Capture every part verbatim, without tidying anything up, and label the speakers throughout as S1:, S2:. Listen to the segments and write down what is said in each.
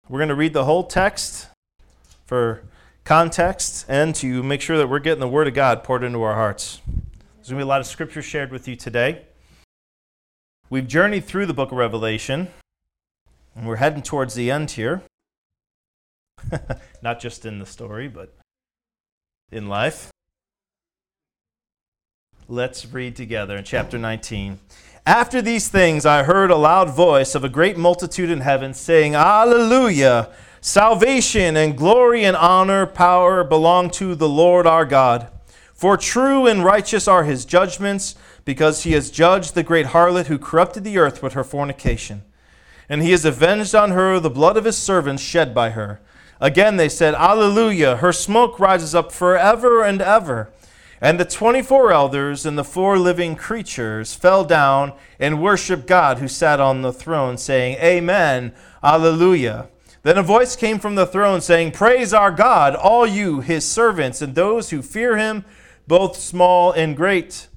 S1: We're going to read the whole text for context and to make sure that we're getting the Word of God poured into our hearts. There's going to be a lot of scripture shared with you today. We've journeyed through the book of Revelation, and we're heading towards the end here. Not just in the story, but in life. Let's read together in chapter nineteen. After these things I heard a loud voice of a great multitude in heaven saying, Alleluia! Salvation and glory and honor, power belong to the Lord our God. For true and righteous are his judgments, because he has judged the great harlot who corrupted the earth with her fornication. And he has avenged on her the blood of his servants shed by her. Again they said, Alleluia! Her smoke rises up forever and ever. And the twenty-four elders and the four living creatures fell down and worshiped God who sat on the throne, saying, Amen, Alleluia. Then a voice came from the throne saying, Praise our God, all you, his servants, and those who fear him, both small and great.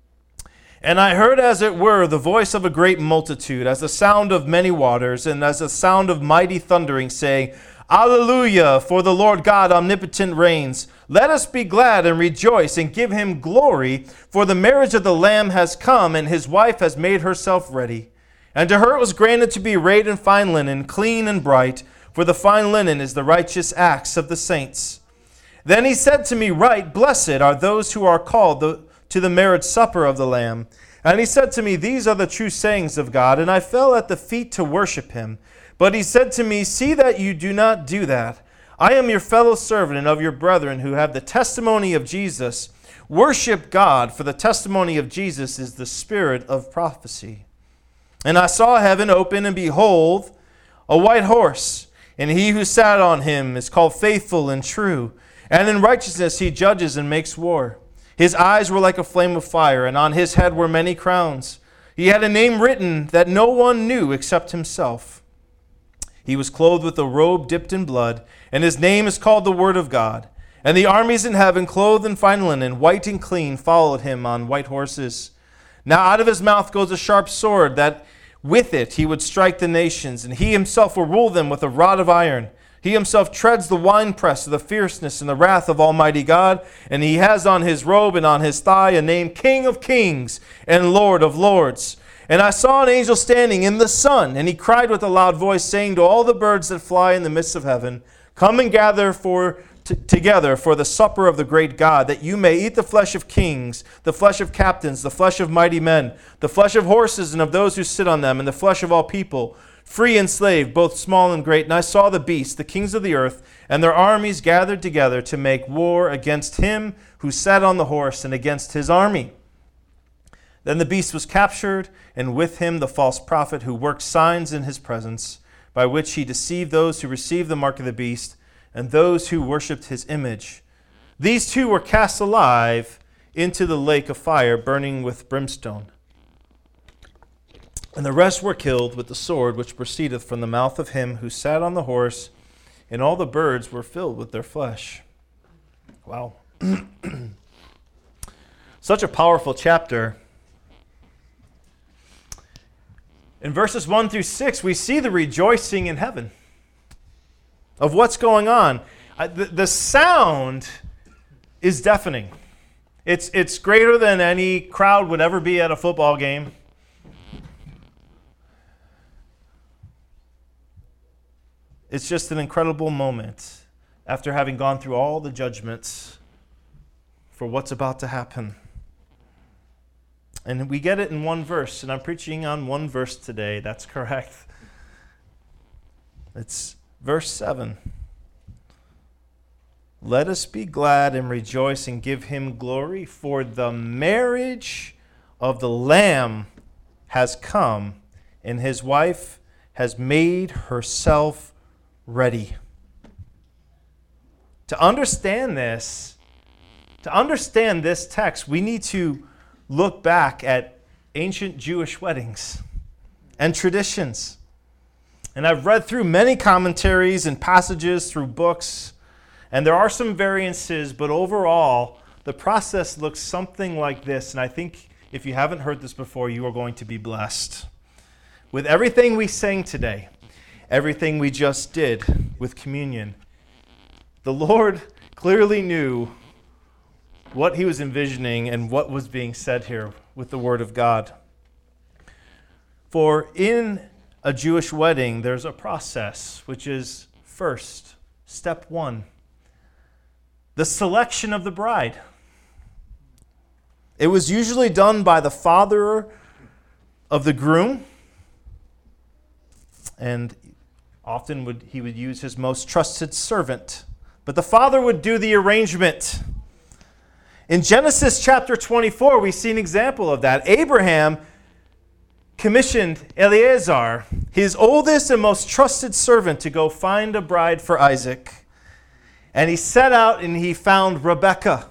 S1: And I heard, as it were, the voice of a great multitude, as the sound of many waters, and as the sound of mighty thundering, saying, Alleluia, for the Lord God omnipotent reigns. Let us be glad and rejoice and give him glory, for the marriage of the Lamb has come, and his wife has made herself ready. And to her it was granted to be arrayed in fine linen, clean and bright, for the fine linen is the righteous acts of the saints. Then he said to me, Right, blessed are those who are called the, to the marriage supper of the Lamb. And he said to me, These are the true sayings of God. And I fell at the feet to worship him. But he said to me, See that you do not do that. I am your fellow servant and of your brethren who have the testimony of Jesus. Worship God, for the testimony of Jesus is the spirit of prophecy. And I saw heaven open, and behold, a white horse. And he who sat on him is called Faithful and True. And in righteousness he judges and makes war. His eyes were like a flame of fire, and on his head were many crowns. He had a name written that no one knew except himself. He was clothed with a robe dipped in blood, and his name is called the Word of God. And the armies in heaven, clothed in fine linen, white and clean, followed him on white horses. Now out of his mouth goes a sharp sword, that with it he would strike the nations, and he himself will rule them with a rod of iron. He himself treads the winepress of the fierceness and the wrath of Almighty God, and he has on his robe and on his thigh a name, King of Kings and Lord of Lords. And I saw an angel standing in the sun, and he cried with a loud voice, saying to all the birds that fly in the midst of heaven, Come and gather for t- together for the supper of the great God, that you may eat the flesh of kings, the flesh of captains, the flesh of mighty men, the flesh of horses and of those who sit on them, and the flesh of all people, free and slave, both small and great. And I saw the beasts, the kings of the earth, and their armies gathered together to make war against him who sat on the horse and against his army. Then the beast was captured, and with him the false prophet who worked signs in his presence, by which he deceived those who received the mark of the beast and those who worshipped his image. These two were cast alive into the lake of fire, burning with brimstone. And the rest were killed with the sword which proceedeth from the mouth of him who sat on the horse, and all the birds were filled with their flesh. Wow. Such a powerful chapter. In verses one through six, we see the rejoicing in heaven of what's going on. Uh, the, the sound is deafening. It's, it's greater than any crowd would ever be at a football game. It's just an incredible moment after having gone through all the judgments for what's about to happen. And we get it in one verse, and I'm preaching on one verse today. That's correct. It's verse seven. Let us be glad and rejoice and give him glory, for the marriage of the Lamb has come, and his wife has made herself ready. To understand this, to understand this text, we need to look back at ancient Jewish weddings and traditions. And I've read through many commentaries and passages through books, and there are some variances, but overall, the process looks something like this. And I think if you haven't heard this before, you are going to be blessed. With everything we sang today, everything we just did with communion. The Lord clearly knew what he was envisioning and what was being said here with the Word of God. For in a Jewish wedding, there's a process, which is first, step one, the selection of the bride. It was usually done by the father of the groom, and often would he would use his most trusted servant. But the father would do the arrangement. In Genesis chapter twenty-four, we see an example of that. Abraham commissioned Eliezer, his oldest and most trusted servant, to go find a bride for Isaac. And he set out and he found Rebekah.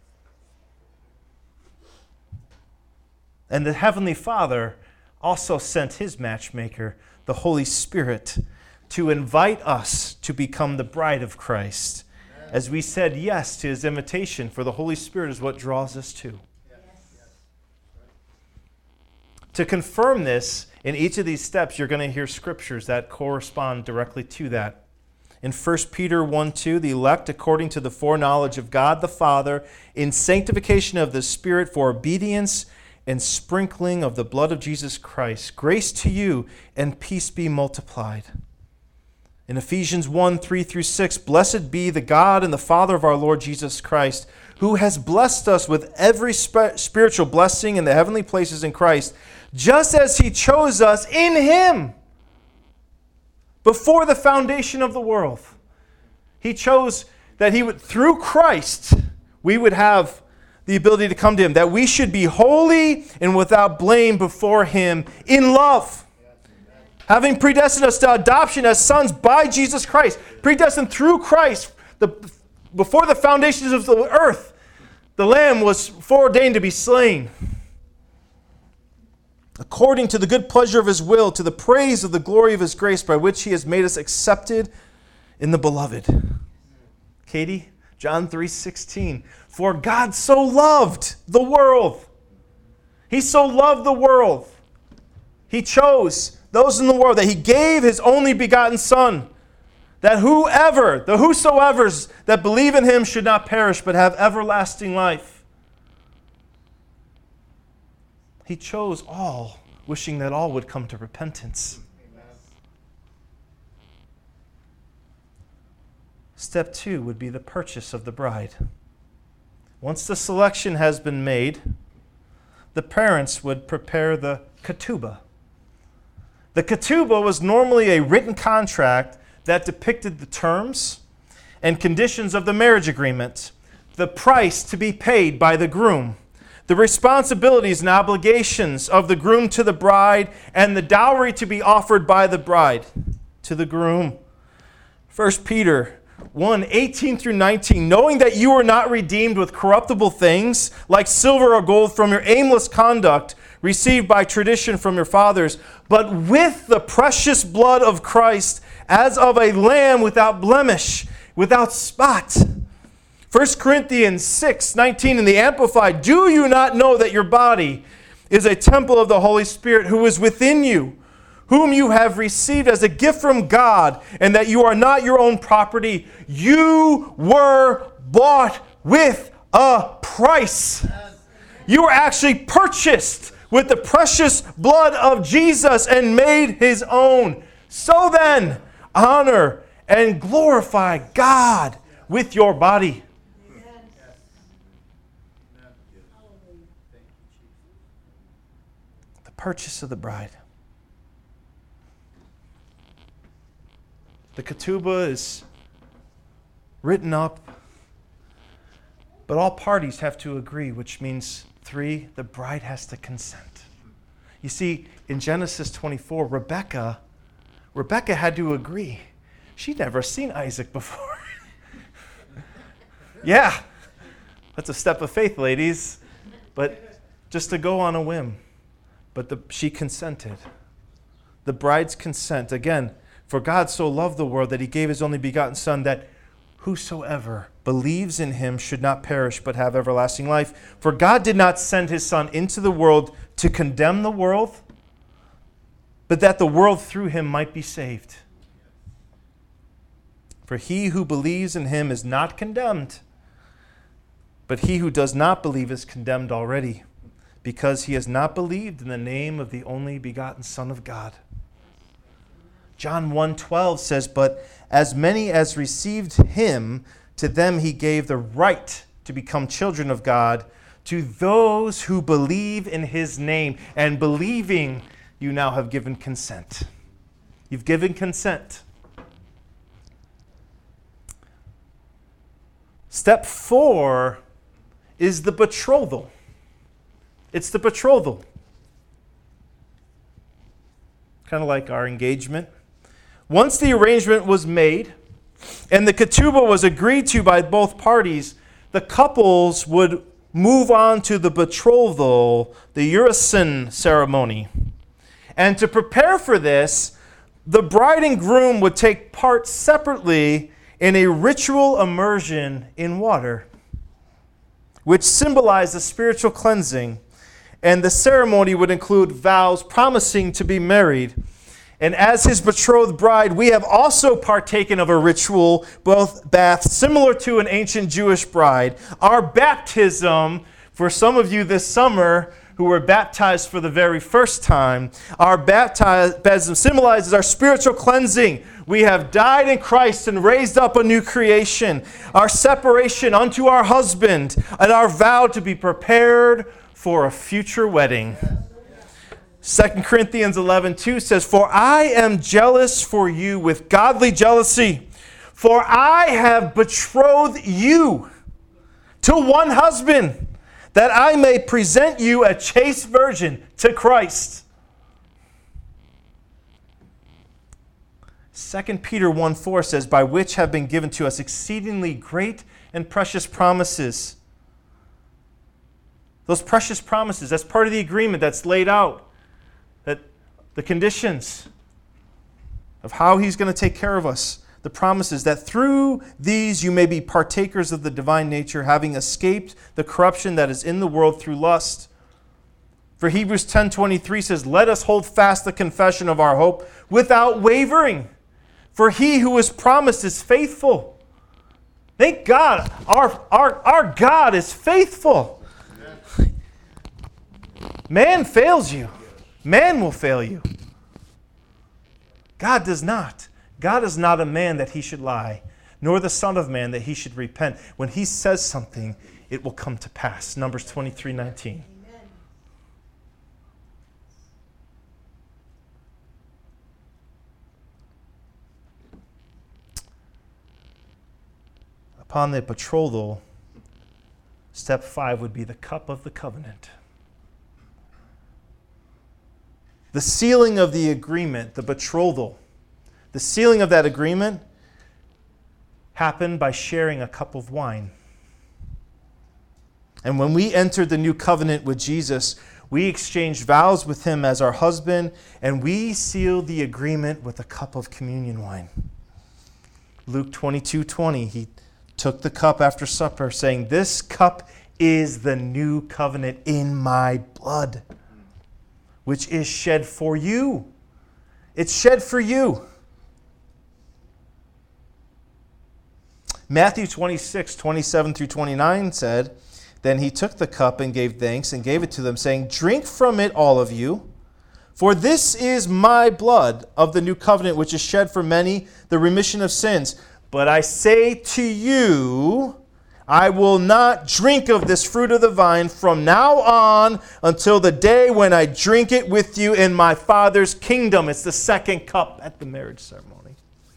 S1: And the Heavenly Father also sent his matchmaker, the Holy Spirit, to invite us to become the bride of Christ. As we said yes to his invitation, for the Holy Spirit is what draws us to. To confirm this, in each of these steps, you're going to hear scriptures that correspond directly to that. In First Peter one two, the elect according to the foreknowledge of God the Father, in sanctification of the Spirit for obedience and sprinkling of the blood of Jesus Christ. Grace to you and peace be multiplied. In Ephesians one three through six, blessed be the God and the Father of our Lord Jesus Christ, who has blessed us with every sp- spiritual blessing in the heavenly places in Christ, just as he chose us in him before the foundation of the world. He chose that he would, through Christ, we would have the ability to come to him, that we should be holy and without blame before him in love, having predestined us to adoption as sons by Jesus Christ, predestined through Christ. The, before the foundations of the earth, the Lamb was foreordained to be slain, according to the good pleasure of his will, to the praise of the glory of his grace, by which he has made us accepted in the beloved. Katie, John three sixteen. For God so loved the world. He so loved the world. He chose those in the world that he gave his only begotten Son, that whoever, the whosoevers that believe in him should not perish but have everlasting life. He chose all, wishing that all would come to repentance. Amen. Step two would be the purchase of the bride. Once the selection has been made, the parents would prepare the ketubah. The ketubah was normally a written contract that depicted the terms and conditions of the marriage agreement, the price to be paid by the groom, the responsibilities and obligations of the groom to the bride, and the dowry to be offered by the bride to the groom. First Peter one eighteen through nineteen, knowing that you are not redeemed with corruptible things like silver or gold from your aimless conduct received by tradition from your fathers, but with the precious blood of Christ, as of a lamb without blemish, without spot. First Corinthians six nineteen in the Amplified, do you not know that your body is a temple of the Holy Spirit who is within you, whom you have received as a gift from God, and that you are not your own property? You were bought with a price. You were actually purchased with the precious blood of Jesus and made his own. So then, honor and glorify God with your body. The purchase of the bride. The ketubah is written up, but all parties have to agree, which means three, the bride has to consent. You see, in Genesis twenty-four, Rebekah, Rebekah had to agree. She'd never seen Isaac before. Yeah, that's a step of faith, ladies. But just to go on a whim. But the, she consented. The bride's consent. Again, for God so loved the world that he gave his only begotten Son, that whosoever believes in him should not perish but have everlasting life. For God did not send his Son into the world to condemn the world, but that the world through him might be saved. For he who believes in him is not condemned, but he who does not believe is condemned already, because he has not believed in the name of the only begotten Son of God. John one twelve says, but as many as received him, to them he gave the right to become children of God, to those who believe in his name. And believing, you now have given consent. You've given consent. Step four is the betrothal. It's the betrothal. Kind of like our engagement. Once the arrangement was made and the ketubah was agreed to by both parties, the couples would move on to the betrothal, the Urisin ceremony. And to prepare for this, the bride and groom would take part separately in a ritual immersion in water, which symbolized the spiritual cleansing. And the ceremony would include vows promising to be married. And as his betrothed bride, we have also partaken of a ritual both bath similar to an ancient Jewish bride. Our baptism, for some of you this summer who were baptized for the very first time, our baptism symbolizes our spiritual cleansing. We have died in Christ and raised up a new creation. Our separation unto our husband and our vow to be prepared for a future wedding. Second Corinthians eleven two says, for I am jealous for you with godly jealousy, for I have betrothed you to one husband, that I may present you a chaste virgin to Christ. Second Peter one four says, by which have been given to us exceedingly great and precious promises. Those precious promises, that's part of the agreement that's laid out. That the conditions of how he's going to take care of us. The promises that through these you may be partakers of the divine nature, having escaped the corruption that is in the world through lust. For Hebrews ten twenty-three says, let us hold fast the confession of our hope without wavering. For he who is promised is faithful. Thank God, our, our, our God is faithful. Man fails you. Man will fail you. God does not. God is not a man that he should lie, nor the son of man that he should repent. When he says something, it will come to pass. Numbers twenty-three nineteen. Amen. Upon the betrothal, step five would be the cup of the covenant. The sealing of the agreement, the betrothal, the sealing of that agreement happened by sharing a cup of wine. And when we entered the new covenant with Jesus, we exchanged vows with him as our husband, and we sealed the agreement with a cup of communion wine. Luke twenty-two twenty, he took the cup after supper, saying, this cup is the new covenant in my blood, which is shed for you. It's shed for you. Matthew twenty-six twenty-seven through twenty-nine said, then he took the cup and gave thanks and gave it to them, saying, drink from it, all of you, for this is my blood of the new covenant, which is shed for many, the remission of sins. But I say to you, I will not drink of this fruit of the vine from now on until the day when I drink it with you in my Father's kingdom. It's the second cup at the marriage ceremony.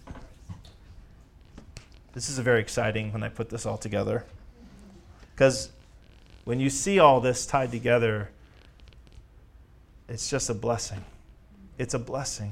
S1: This is very exciting when I put this all together. Because when you see all this tied together, it's just a blessing. It's a blessing.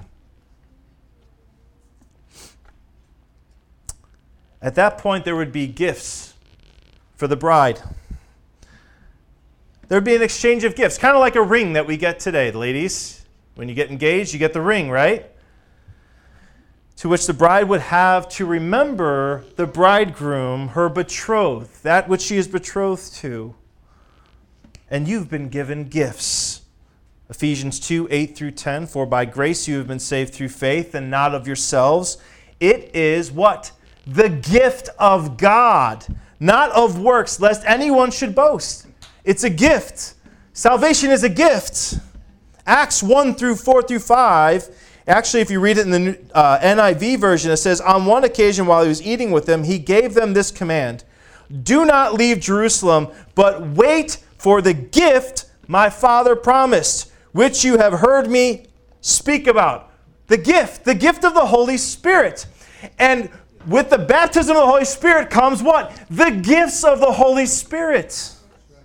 S1: At that point, there would be gifts for the bride. There would be an exchange of gifts, kind of like a ring that we get today, ladies. When you get engaged, you get the ring, right? To which the bride would have to remember the bridegroom, her betrothed, that which she is betrothed to. And you've been given gifts. Ephesians two, eight through ten, for by grace you have been saved through faith, and not of yourselves. It is what? the gift of God, not of works, lest anyone should boast. It's a gift. Salvation is a gift. Acts one through four through five, actually if you read it in the uh, N I V version, it says, on one occasion while he was eating with them, he gave them this command, do not leave Jerusalem, but wait for the gift my Father promised, which you have heard me speak about. The gift, the gift of the Holy Spirit. And with the baptism of the Holy Spirit comes what? The gifts of the Holy Spirit.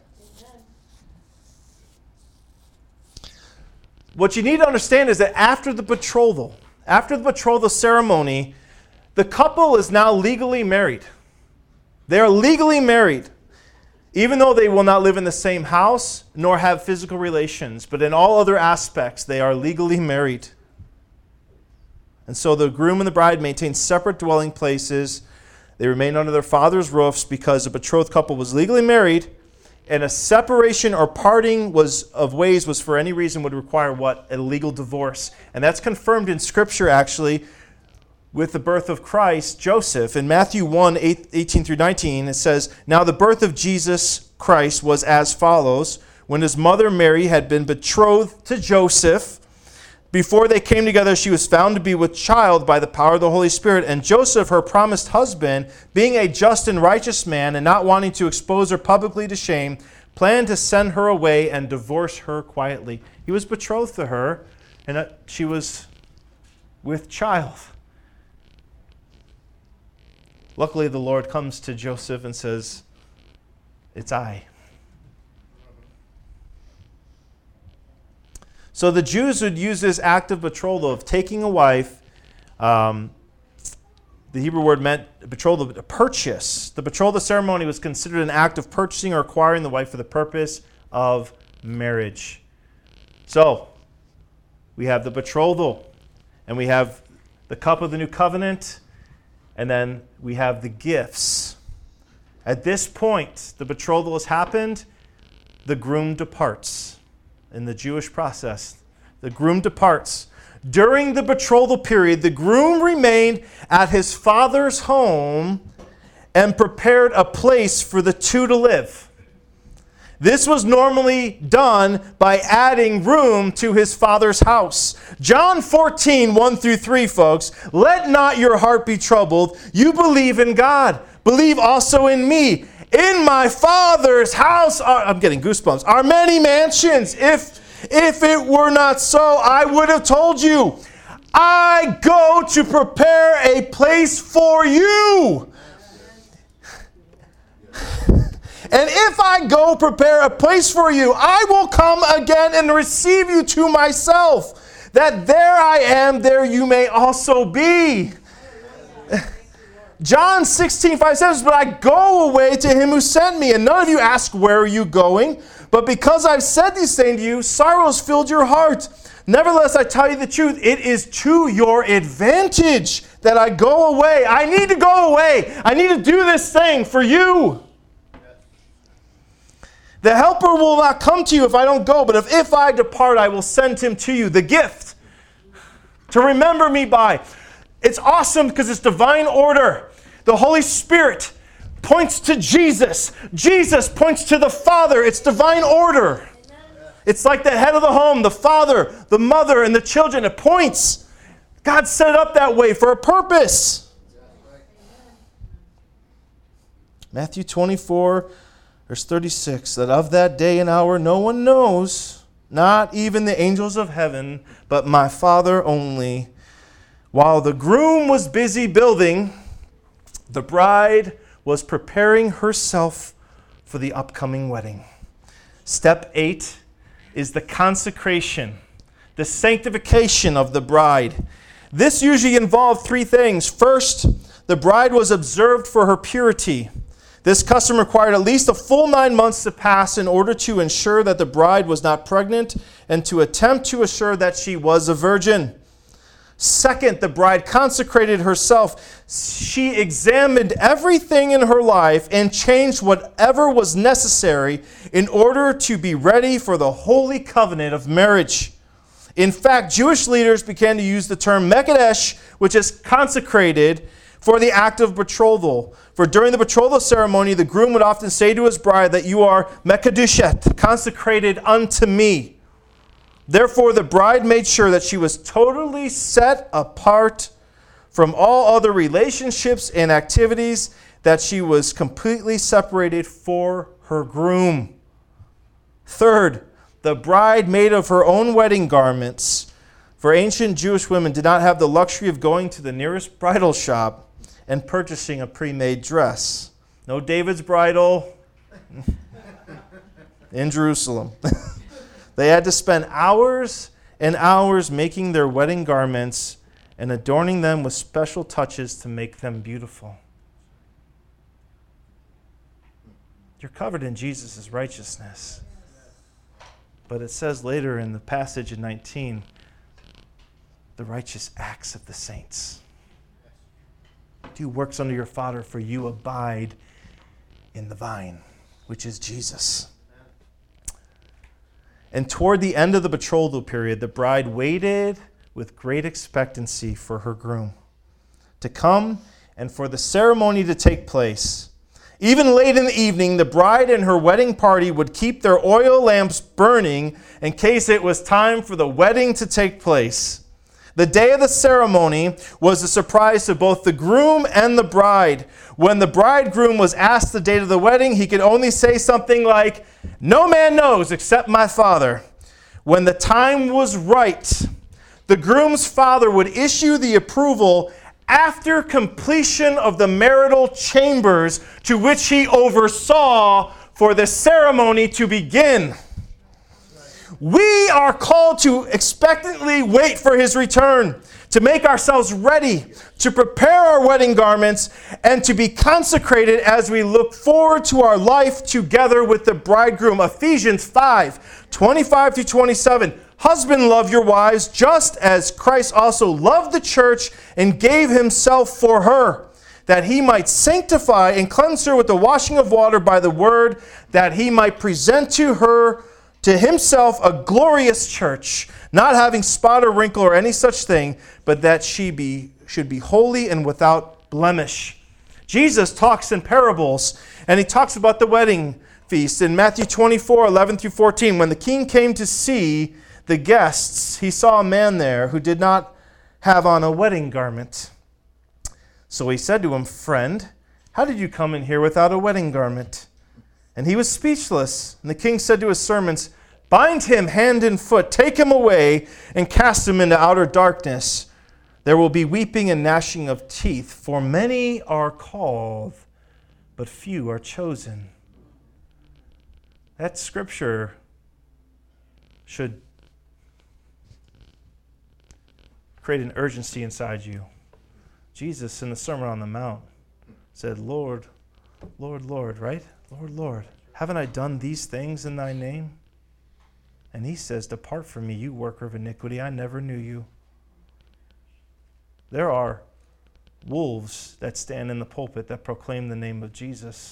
S1: What you need to understand is that after the betrothal, after the betrothal ceremony, the couple is now legally married. They are legally married, even though they will not live in the same house nor have physical relations, but in all other aspects, they are legally married. And so the groom and the bride maintain separate dwelling places. They remain under their father's roofs because the betrothed couple was legally married, and a separation or parting was of ways was for any reason would require what? A legal divorce. And that's confirmed in Scripture, actually, with the birth of Christ, Joseph. In Matthew one, eighteen through nineteen, it says, now the birth of Jesus Christ was as follows. When his mother Mary had been betrothed to Joseph, before they came together, she was found to be with child by the power of the Holy Spirit. And Joseph, her promised husband, being a just and righteous man and not wanting to expose her publicly to shame, planned to send her away and divorce her quietly. He was betrothed to her, and she was with child. Luckily, the Lord comes to Joseph and says, it's I. So the Jews would use this act of betrothal of taking a wife. Um, the Hebrew word meant betrothal, a purchase. The betrothal ceremony was considered an act of purchasing or acquiring the wife for the purpose of marriage. So we have the betrothal, and we have the cup of the new covenant, and then we have the gifts. At this point, the betrothal has happened, the groom departs. In the Jewish process, the groom departs. During the betrothal period, the groom remained at his father's home and prepared a place for the two to live. This was normally done by adding room to his father's house. John fourteen, one through three, folks. Let not your heart be troubled. You believe in God. Believe also in me. In my Father's house are, I'm getting goosebumps, are many mansions. If, if it were not so, I would have told you. I go to prepare a place for you. And if I go prepare a place for you, I will come again and receive you to myself, that there I am, there you may also be. John sixteen, five says, but I go away to him who sent me. And none of you ask, where are you going? But because I've said these things to you, sorrows filled your heart. Nevertheless, I tell you the truth, it is to your advantage that I go away. I need to go away. I need to do this thing for you. The helper will not come to you if I don't go, but if, if I depart, I will send him to you. The gift to remember me by. It's awesome because it's divine order. The Holy Spirit points to Jesus. Jesus points to the Father. It's divine order. It's like the head of the home, the father, the mother, and the children. It points. God set it up that way for a purpose. Matthew twenty-four, verse thirty-six, that of that day and hour no one knows, not even the angels of heaven, but my Father only. While the groom was busy building, the bride was preparing herself for the upcoming wedding. Step eight is the consecration, the sanctification of the bride. This usually involved three things. First, the bride was observed for her purity. This custom required at least a full nine months to pass in order to ensure that the bride was not pregnant and to attempt to assure that she was a virgin. Second, the bride consecrated herself. She examined everything in her life and changed whatever was necessary in order to be ready for the holy covenant of marriage. In fact, Jewish leaders began to use the term Mekadesh, which is consecrated, for the act of betrothal. For during the betrothal ceremony, the groom would often say to his bride that you are mekadushet, consecrated unto me. Therefore, the bride made sure that she was totally set apart from all other relationships and activities, that she was completely separated for her groom. Third, the bride made of her own wedding garments. For ancient Jewish women did not have the luxury of going to the nearest bridal shop and purchasing a pre-made dress. No David's bridal in Jerusalem. They had to spend hours and hours making their wedding garments and adorning them with special touches to make them beautiful. You're covered in Jesus' righteousness. But it says later in the passage in nineteen, the righteous acts of the saints. Do works under your Father, for you abide in the vine, which is Jesus. And toward the end of the betrothal period, the bride waited with great expectancy for her groom to come and for the ceremony to take place. Even late in the evening, the bride and her wedding party would keep their oil lamps burning in case it was time for the wedding to take place. The day of the ceremony was a surprise to both the groom and the bride. When the bridegroom was asked the date of the wedding, he could only say something like, "No man knows except my Father." When the time was right, the groom's father would issue the approval after completion of the marital chambers to which he oversaw for the ceremony to begin. We are called to expectantly wait for his return, to make ourselves ready, to prepare our wedding garments, and to be consecrated as we look forward to our life together with the bridegroom. Ephesians five, twenty-five through twenty-seven. Husband, love your wives, just as Christ also loved the church and gave himself for her, that he might sanctify and cleanse her with the washing of water by the word, that he might present to her to himself a glorious church, not having spot or wrinkle or any such thing, but that she be should be holy and without blemish. Jesus talks in parables, and he talks about the wedding feast in Matthew twenty-four, eleven through fourteen. When the king came to see the guests, he saw a man there who did not have on a wedding garment. So he said to him, "Friend, how did you come in here without a wedding garment?" And he was speechless. And the king said to his servants, "Bind him hand and foot, take him away, and cast him into outer darkness. There will be weeping and gnashing of teeth, for many are called, but few are chosen." That scripture should create an urgency inside you. Jesus, in the Sermon on the Mount, said, Lord, Lord, Lord, right? Lord, Lord, haven't I done these things in thy name? And he says, "Depart from me, you worker of iniquity, I never knew you." There are wolves that stand in the pulpit that proclaim the name of Jesus,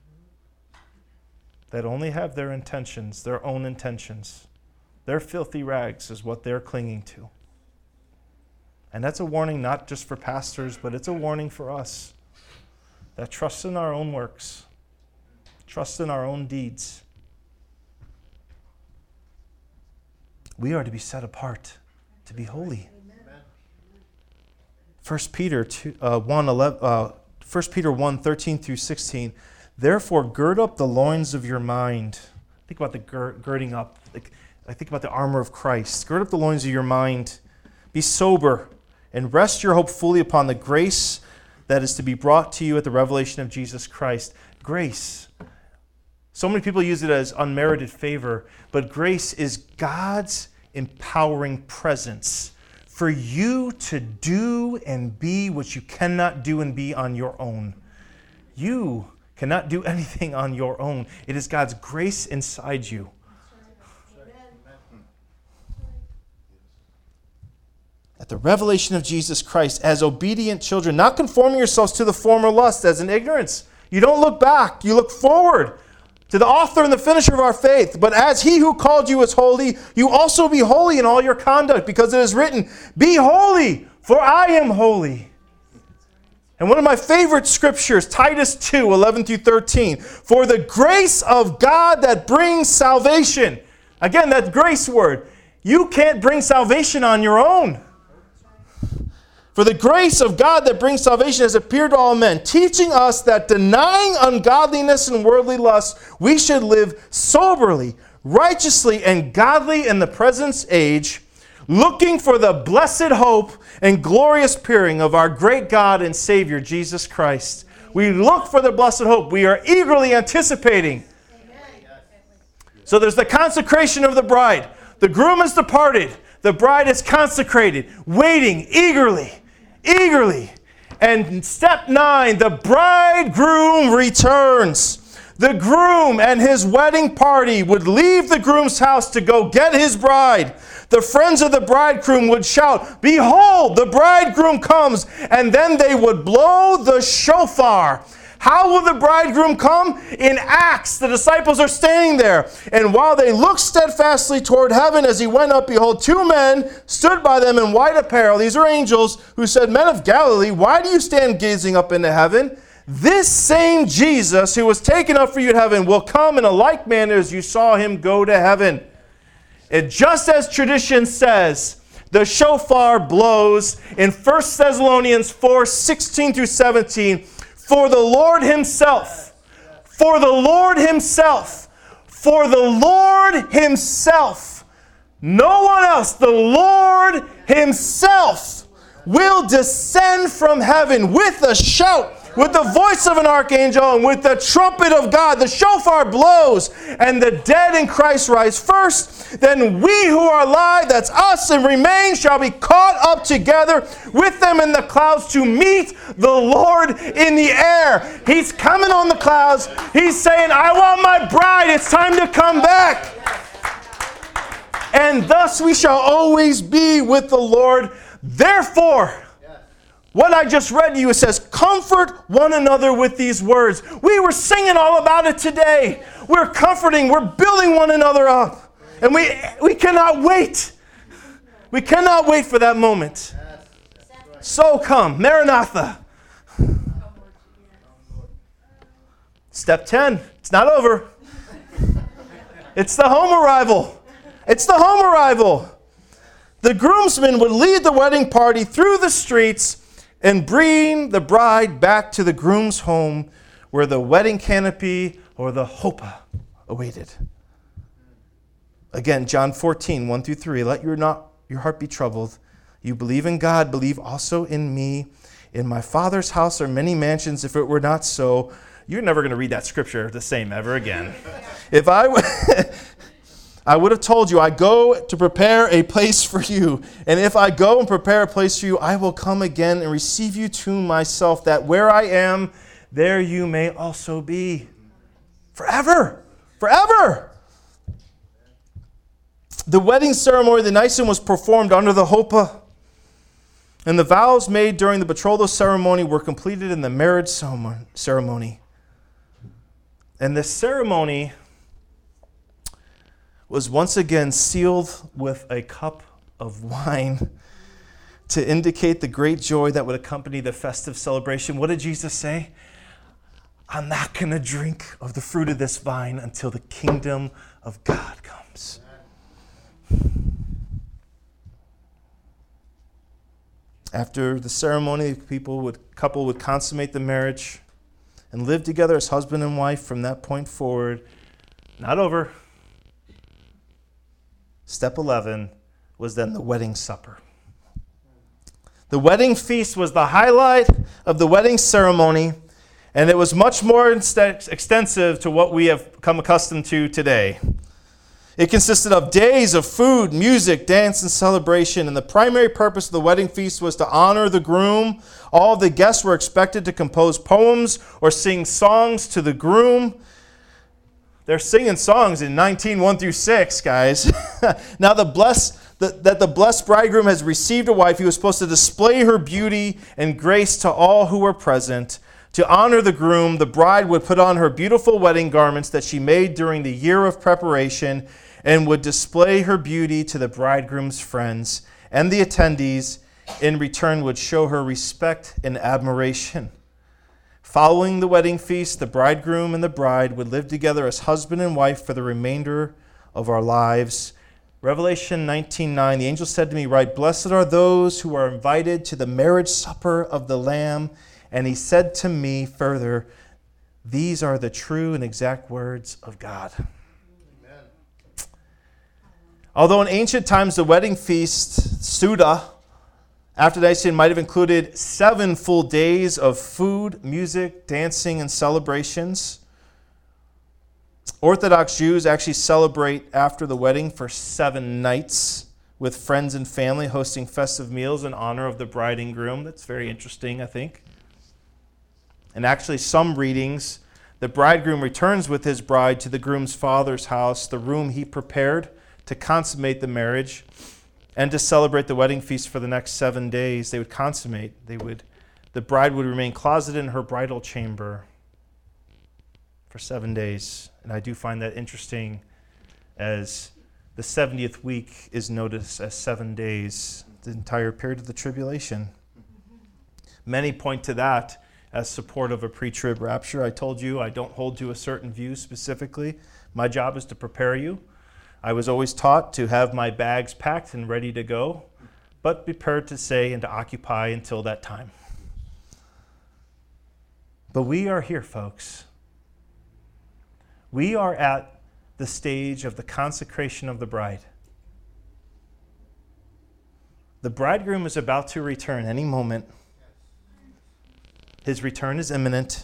S1: that only have their intentions, their own intentions. Their filthy rags is what they're clinging to. And that's a warning not just for pastors, but it's a warning for us that trust in our own works, trust in our own deeds. We are to be set apart, to be holy. First Peter two, uh, one, eleven, uh, First Peter one, thirteen through sixteen. Therefore, gird up the loins of your mind. Think about the gir- girding up. Like, I think about the armor of Christ. Gird up the loins of your mind. Be sober, and rest your hope fully upon the grace that is to be brought to you at the revelation of Jesus Christ. Grace. So many people use it as unmerited favor, but grace is God's empowering presence for you to do and be what you cannot do and be on your own. You cannot do anything on your own. It is God's grace inside you. At the revelation of Jesus Christ, as obedient children, not conforming yourselves to the former lust as in ignorance. You don't look back, you look forward to the author and the finisher of our faith. But as he who called you is holy, you also be holy in all your conduct, because it is written, "Be holy, for I am holy." And one of my favorite scriptures, Titus two, eleven through thirteen. For the grace of God that brings salvation. Again, that grace word. You can't bring salvation on your own. For the grace of God that brings salvation has appeared to all men, teaching us that denying ungodliness and worldly lust, we should live soberly, righteously, and godly in the present age, looking for the blessed hope and glorious appearing of our great God and Savior, Jesus Christ. We look for the blessed hope. We are eagerly anticipating. So there's the consecration of the bride. The groom has departed. The bride is consecrated, waiting eagerly, eagerly. And step nine, the bridegroom returns. The groom and his wedding party would leave the groom's house to go get his bride. The friends of the bridegroom would shout, "Behold, the bridegroom comes," and then they would blow the shofar. How will the bridegroom come? In Acts, the disciples are standing there. And while they looked steadfastly toward heaven as he went up, behold, two men stood by them in white apparel. These are angels who said, "Men of Galilee, why do you stand gazing up into heaven? This same Jesus who was taken up for you to heaven will come in a like manner as you saw him go to heaven." And just as tradition says, the shofar blows in First Thessalonians four, sixteen through seventeen. For the Lord himself, for the Lord himself, for the Lord himself, no one else, the Lord himself will descend from heaven with a shout, with the voice of an archangel, and with the trumpet of God. The shofar blows, and the dead in Christ rise first. Then we who are alive, that's us, and remain, shall be caught up together with them in the clouds to meet the Lord in the air. He's coming on the clouds. He's saying, "I want my bride. It's time to come back." And thus we shall always be with the Lord. Therefore, what I just read to you, it says, comfort one another with these words. We were singing all about it today. We're comforting. We're building one another up. And we, we cannot wait. We cannot wait for that moment. So come, Maranatha. Step ten. It's not over. It's the home arrival. It's the home arrival. The groomsmen would lead the wedding party through the streets and bring the bride back to the groom's home where the wedding canopy or the chuppah awaited. Again, John fourteen, one through three. Let your, not, your heart be troubled. You believe in God, believe also in me. In my Father's house are many mansions. If it were not so, you're never going to read that scripture the same ever again. If I w- I would have told you, I go to prepare a place for you. And if I go and prepare a place for you, I will come again and receive you to myself, that where I am, there you may also be. Forever. Forever. The wedding ceremony of the Nisan was performed under the chuppah. And the vows made during the betrothal ceremony were completed in the marriage ceremony. And this ceremony was once again sealed with a cup of wine to indicate the great joy that would accompany the festive celebration. What did Jesus say? I'm not going to drink of the fruit of this vine until the kingdom of God comes. After the ceremony, the people would, couple would consummate the marriage and live together as husband and wife from that point forward. Not over. Step eleven was then the wedding supper. The wedding feast was the highlight of the wedding ceremony, and it was much more extensive to what we have come accustomed to today. It consisted of days of food, music, dance, and celebration, and the primary purpose of the wedding feast was to honor the groom. All the guests were expected to compose poems or sing songs to the groom. They're singing songs in nineteen, one through six, guys. Now, the blessed, the, that the blessed bridegroom has received a wife, he was supposed to display her beauty and grace to all who were present. To honor the groom, the bride would put on her beautiful wedding garments that she made during the year of preparation and would display her beauty to the bridegroom's friends and the attendees in return would show her respect and admiration. Following the wedding feast, the bridegroom and the bride would live together as husband and wife for the remainder of our lives. Revelation nineteen nine, the angel said to me, "Write, blessed are those who are invited to the marriage supper of the Lamb." And he said to me further, "These are the true and exact words of God." Amen. Although in ancient times the wedding feast, Suda, after Nicene, might have included seven full days of food, music, dancing, and celebrations, Orthodox Jews actually celebrate after the wedding for seven nights with friends and family, hosting festive meals in honor of the bride and groom. That's very interesting, I think. And actually, some readings, the bridegroom returns with his bride to the groom's father's house, the room he prepared to consummate the marriage and to celebrate the wedding feast for the next seven days. They would consummate. They would, the bride would remain closeted in her bridal chamber for seven days. And I do find that interesting, as the seventieth week is noticed as seven days, the entire period of the tribulation. Many point to that as support of a pre-trib rapture. I told you I don't hold to a certain view specifically. My job is to prepare you. I was always taught to have my bags packed and ready to go, but prepared to stay and to occupy until that time. But we are here, folks. We are at the stage of the consecration of the bride. The bridegroom is about to return any moment. His return is imminent.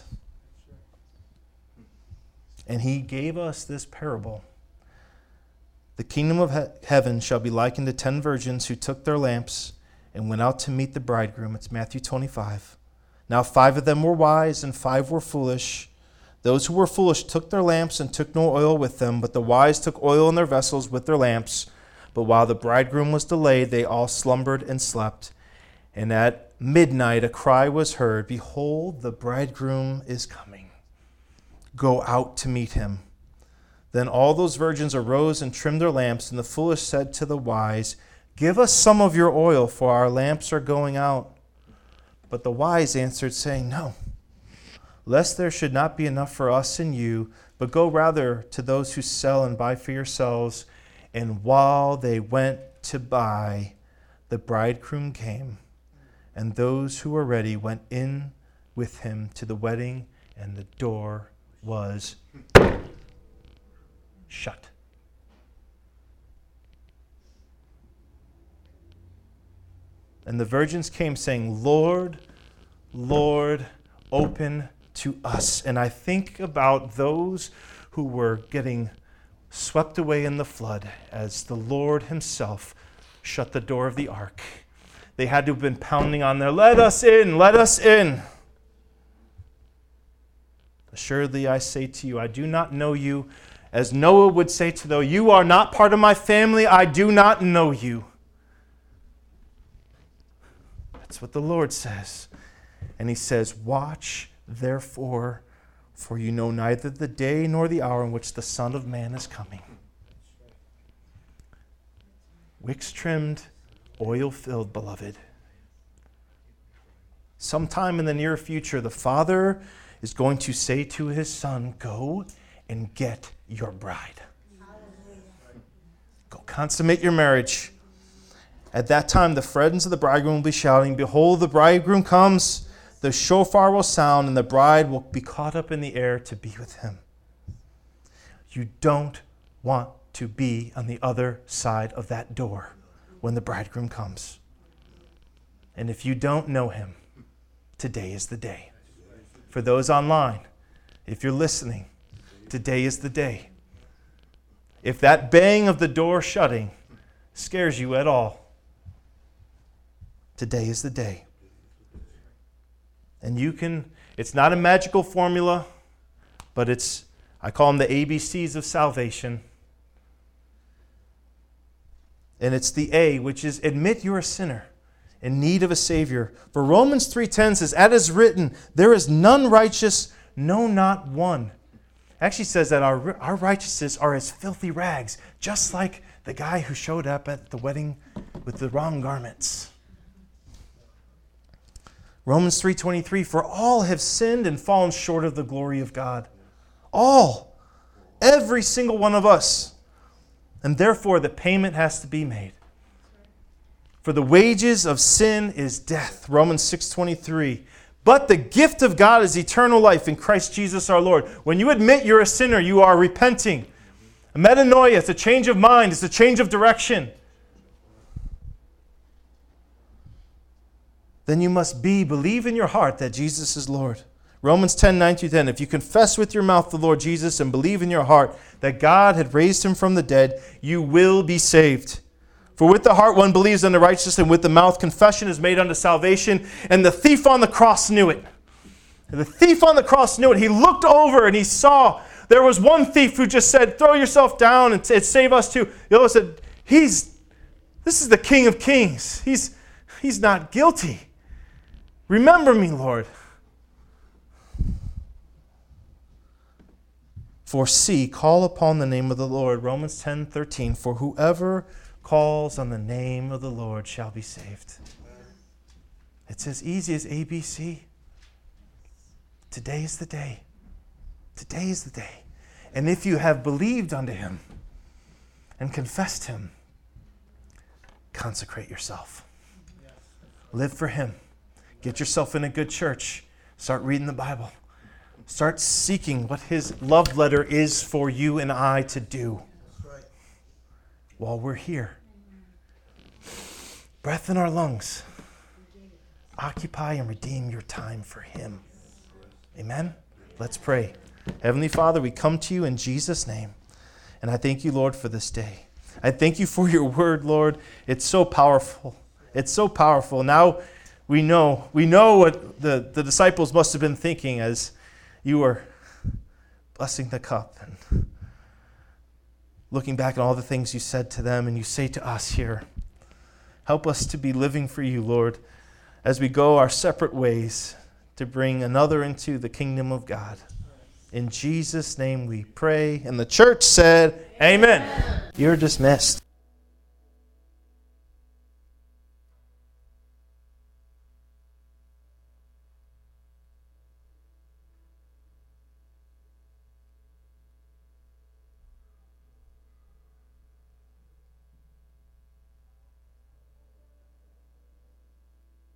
S1: And he gave us this parable. The kingdom of he- heaven shall be likened to ten virgins who took their lamps and went out to meet the bridegroom. It's Matthew twenty-five. Now five of them were wise and five were foolish. Those who were foolish took their lamps and took no oil with them, but the wise took oil in their vessels with their lamps. But while the bridegroom was delayed, they all slumbered and slept. And at midnight a cry was heard, "Behold, the bridegroom is coming. Go out to meet him." Then all those virgins arose and trimmed their lamps, and the foolish said to the wise, "Give us some of your oil, for our lamps are going out." But the wise answered, saying, "No, lest there should not be enough for us and you, but go rather to those who sell and buy for yourselves." And while they went to buy, the bridegroom came, and those who were ready went in with him to the wedding, and the door was shut. And the virgins came saying, "Lord, Lord, open to us." And I think about those who were getting swept away in the flood as the Lord himself shut the door of the ark. They had to have been pounding on there, "Let us in, let us in." Assuredly, I say to you, I do not know you. As Noah would say to them, "You are not part of my family. I do not know you." That's what the Lord says. And he says, "Watch, therefore, for you know neither the day nor the hour in which the Son of Man is coming." Wicks trimmed, oil filled, beloved. Sometime in the near future, the Father is going to say to his Son, "Go and get your bride. Go consummate your marriage." At that time, the friends of the bridegroom will be shouting, "Behold, the bridegroom comes. The shofar will sound, and the bride will be caught up in the air to be with him." You don't want to be on the other side of that door when the bridegroom comes. And if you don't know him, today is the day. For those online, if you're listening, today is the day. If that bang of the door shutting scares you at all, today is the day. And you can, it's not a magical formula, but it's, I call them the A B Cs of salvation. And it's the A, which is admit you're a sinner in need of a Savior. For Romans three ten says, "As it is written, there is none righteous, no, not one." Actually says that our, our righteousness are as filthy rags, just like the guy who showed up at the wedding with the wrong garments. Romans three twenty-three, for all have sinned and fallen short of the glory of God. All. Every single one of us. And therefore the payment has to be made. For the wages of sin is death. Romans six twenty-three. But the gift of God is eternal life in Christ Jesus our Lord. When you admit you're a sinner, you are repenting. A metanoia, it's a change of mind, it's a change of direction. Then you must be, believe in your heart that Jesus is Lord. Romans ten, nine through ten. If you confess with your mouth the Lord Jesus and believe in your heart that God had raised him from the dead, you will be saved. For with the heart one believes unto righteousness, and with the mouth confession is made unto salvation. And the thief on the cross knew it. And the thief on the cross knew it. He looked over and he saw there was one thief who just said, throw yourself down and t- save us too. The other said, he's, this is the King of Kings. He's, he's not guilty. Remember me, Lord. For see, call upon the name of the Lord. Romans ten, thirteen. For whoever calls on the name of the Lord shall be saved. It's as easy as A B C. Today is the day. Today is the day. And if you have believed unto him and confessed him, consecrate yourself. Live for him. Get yourself in a good church. Start reading the Bible. Start seeking what his love letter is for you and I to do while we're here. Breath in our lungs. Occupy and redeem your time for him. Amen? Let's pray. Heavenly Father, we come to you in Jesus' name. And I thank you, Lord, for this day. I thank you for your word, Lord. It's so powerful. It's so powerful. Now we know, we know what the, the disciples must have been thinking as you were blessing the cup and looking back at all the things you said to them, and you say to us here, help us to be living for you, Lord, as we go our separate ways to bring another into the kingdom of God. In Jesus' name we pray. And the church said, Amen. Amen. You're dismissed.